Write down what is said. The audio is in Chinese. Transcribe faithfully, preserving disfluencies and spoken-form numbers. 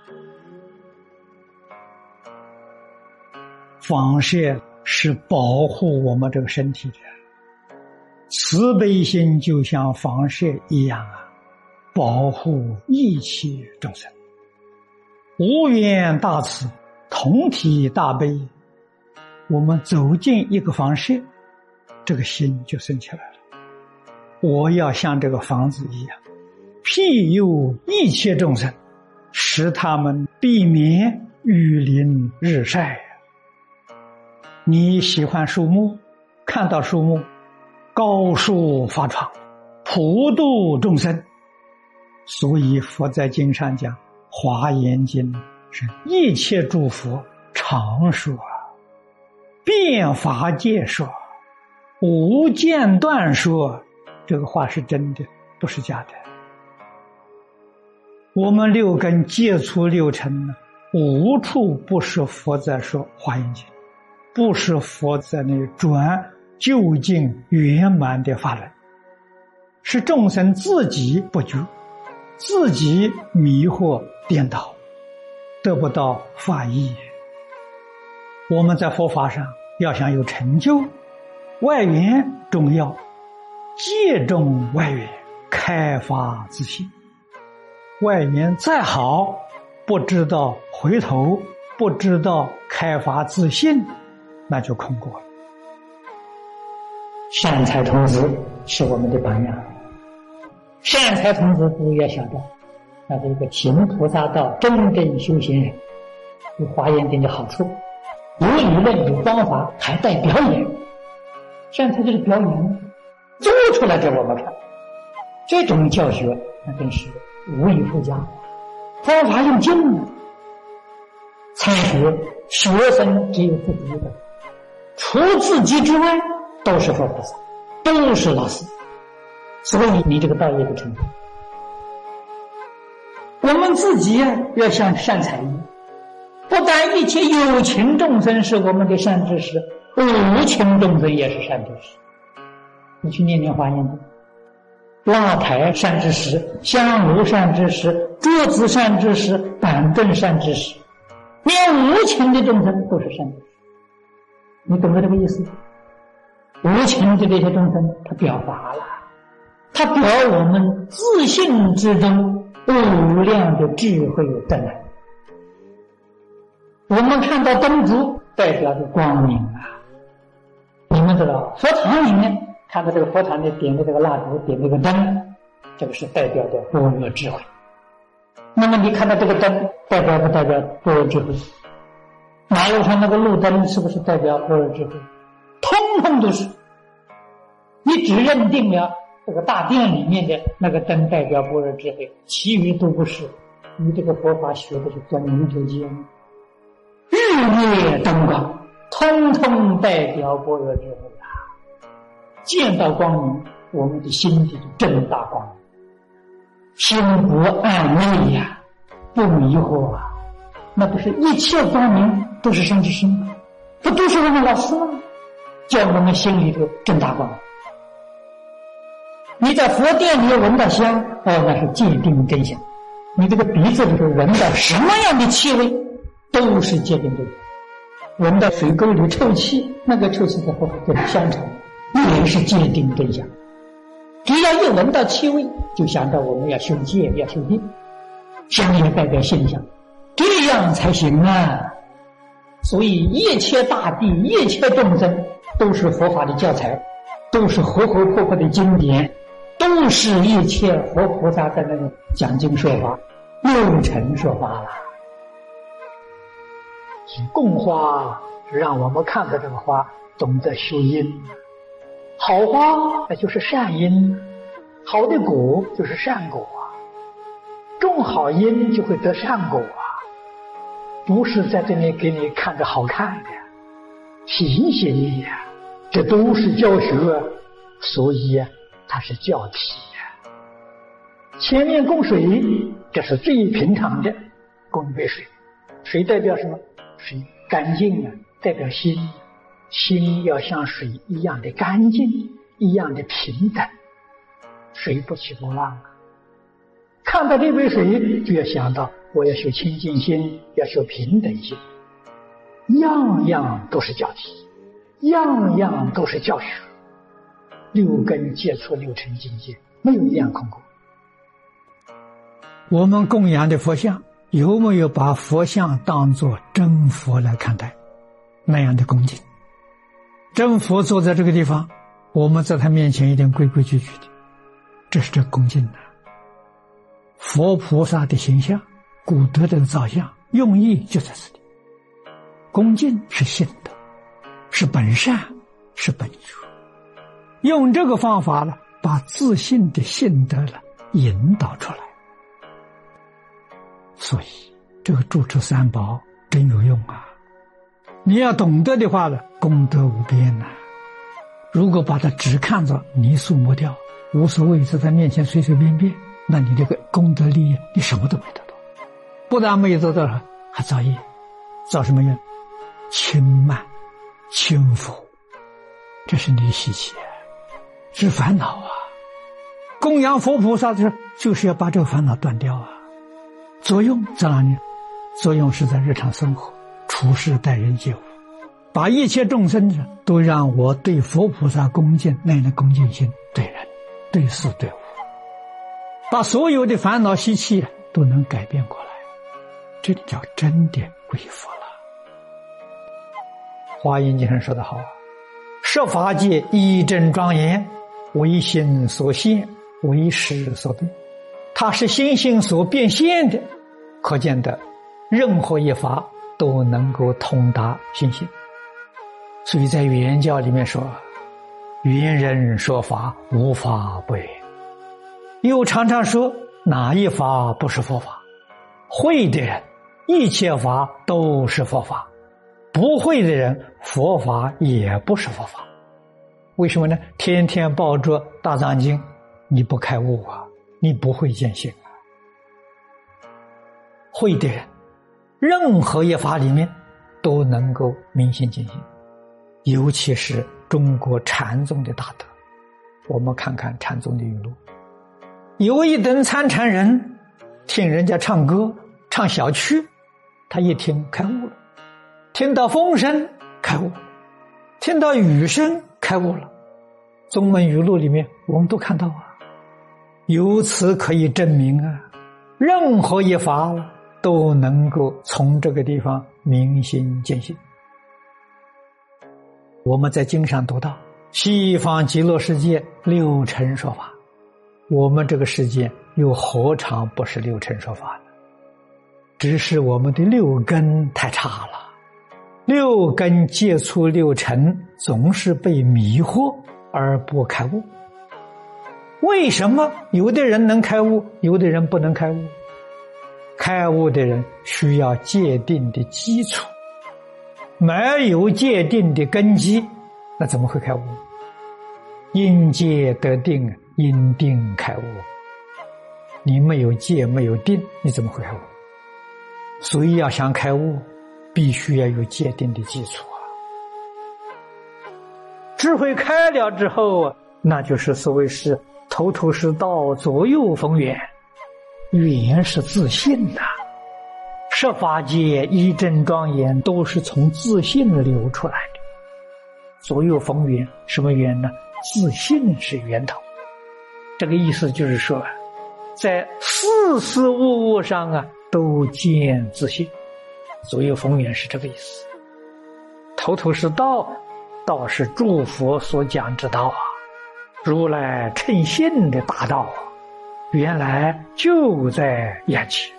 放射是保护我们这个身体的，慈悲心就像放射一样啊，保护一切众生。无缘大慈，同体大悲，我们走进一个房舍，这个心就升起来了。我要像这个房子一样，庇佑一切众生，使他们避免雨淋日晒。你喜欢树木，看到树木高树发创，普度众生，所以佛在经上讲，华严经是一切诸佛常说，遍法界说，无间断说，这个话是真的，不是假的。我们六根接触六尘呢，无处不是佛在说华严经，不是佛在那转究竟圆满的法轮，是众生自己不觉，自己迷惑颠倒，得不到法益。我们在佛法上要想有成就，外缘重要，借重外缘，开发自信。外缘再好，不知道回头，不知道开发自信，那就空过了。善财童子是我们的榜样。善财童子不要晓得，那是一个行菩萨道真正修行人，有华严经的好处，有理论有方法，还带表演。善财就是表演，做出来给我们看。这种教学那真是无以复加，方法用尽了。参学学生只有自己一个，除自己之外都是佛菩萨，都是老师，所以你这个道业不成功。我们自己啊，要像善财一样，不但一切有情众生是我们的善知识，无情众生也是善知识。你去念念华严经，蜡台善知识，香炉善知识，桌子善知识，板凳善知识，连无情的众生都是善知识。你懂得这个意思？无情的这些众生，他表法了，他表我们自信之中无量的智慧灯来。我们看到灯烛代表着光明啊！你们知道，佛堂里面看到这个佛堂里点的这个蜡烛，点这个灯，这个是代表的般若智慧。那么你看到这个灯，代表不代表般若智慧？马路上那个路灯是不是代表般若智慧？通通都是。你只认定了这个大殿里面的那个灯代表般若智慧，其余都不是。你这个佛法学的是钻牛角尖，日月灯光通通代表般若智慧啊！见到光明，我们的心底就正大光明，心不暗昧呀、啊，不迷惑啊，那不是一切光明都是善知识吗？不都是我们老师吗？叫我们心里头正大光明。你在佛殿里闻到香，哦，那是界定真香。你这个鼻子里头闻到什么样的气味，都是界定真香。闻到水沟里臭气，那个臭气在佛法就是香尘，也是界定真香。只要一闻到气味，就想到我们要修戒，要修定，香也代表现象，这样才行啊！所以一切大地，一切众生都是佛法的教材，都是活活泼泼的经典，都是一切活菩萨在那里讲经说法，用尘说法了。供花让我们看到这个花懂得修因，好花那就是善因，好的果就是善果啊，种好因就会得善果啊，不是在这里给你看着好看的，提醒你呀，这都是教学，所以它是教题呀。前面供水，这是最平常的，供一杯水，水代表什么？水干净啊，代表心，心要像水一样的干净，一样的平等，水不起波浪啊。看到这杯水，就要想到我要修清净心，要修平等心，样样都是教题，样样都是教学。六根接触六尘境界，没有一样空过。我们供养的佛像，有没有把佛像当作真佛来看待？那样的恭敬。真佛坐在这个地方，我们在他面前一定规规矩矩的，这是这恭敬的。佛菩萨的形象，古德的造像，用意就在这里。恭敬是信德，是本善，是本觉。用这个方法了，把自信的信德了引导出来。所以这个住持三宝真有用啊！你要懂得的话呢，功德无边呐、啊。如果把它只看作泥塑磨掉，无所谓，在他面前随随便便，那你这个功德利益，你什么都没得到。不但没得到，还造业，造什么业？轻慢、轻浮，这是你的习气，是烦恼啊！供养佛菩萨的时候，就是要把这个烦恼断掉啊！作用在哪里？作用是在日常生活、处事待人接物，把一切众生都让我对佛菩萨恭敬，那样的恭敬心对人、对事、对物，把所有的烦恼习气都能改变过来，这叫真的归佛了。华严经上说得好啊，设法界一真庄严，为心所现，为识所变，它是心性所变现的，可见的任何一法都能够通达心性。所以在圆教里面说，圆人说法，无法不圆。又常常说哪一法不是佛法，会的人一切法都是佛法，不会的人佛法也不是佛法。为什么呢？天天抱着大藏经，你不开悟啊，你不会见性啊。会的人任何一法里面都能够明心见性，尤其是中国禅宗的大德。我们看看禅宗的语录，有一等参禅人听人家唱歌唱小曲，他一听开悟了，听到风声开悟了，听到雨声开悟了。宗门语录里面我们都看到啊，由此可以证明啊，任何一法都能够从这个地方明心见性。我们在经上读到西方极乐世界六尘说法，我们这个世界又何尝不是六尘说法呢？只是我们的六根太差了，六根接触六尘，总是被迷惑而不开悟。为什么有的人能开悟，有的人不能开悟？开悟的人需要界定的基础，没有界定的根基，那怎么会开悟？因戒得定，因定开悟。你没有戒，没有定，你怎么会开悟？所以要想开悟，必须要有界定的基础啊。智慧开了之后，那就是所谓是头头是道，左右逢源。源是自信呐、啊，十法界一真庄严都是从自信流出来的。左右逢源，什么源呢？自信是源头。这个意思就是说，在事事物物上啊，都见自信。左右逢源是这个意思。头头是道，道是诸佛所讲之道啊，如来称性的大道啊，原来就在眼前。